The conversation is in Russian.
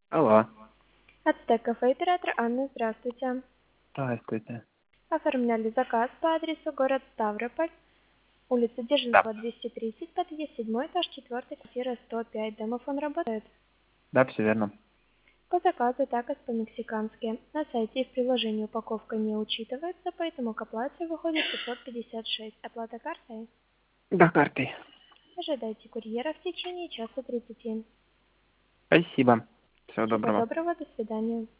Алло. Ацтек кафе, оператор Анна, здравствуйте. Здравствуйте. Оформляли заказ по адресу город Ставрополь, улица Да. Дзержинского, 230, подъезд 7, этаж 4, квартира 105. Домофон работает. Да, все верно. По заказу такос по-мексикански. На сайте и в приложении упаковка не учитывается, поэтому к оплате выходит 556. Оплата картой. Да, картой. Ожидайте курьера в течение часа 30. Спасибо. Всего Всего доброго. доброго, до свидания.